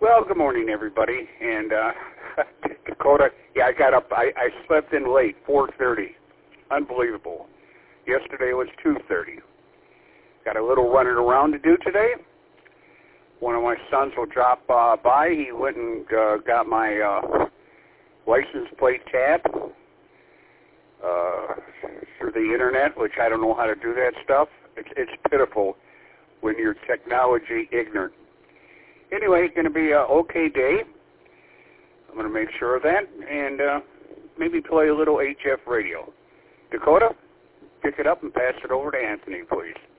Well, good morning, everybody. And Dakota, yeah, I got up. I slept in late, 4:30. Unbelievable. Yesterday was 2:30. Got a little running around to do today. One of my sons will drop by. He went and got my license plate tab through the internet, which I don't know how to do that stuff. It's pitiful when you're technology ignorant. Anyway, going to be an okay day. I'm going to make sure of that and maybe play a little HF radio. Dakota, pick it up and pass it over to Anthony, please.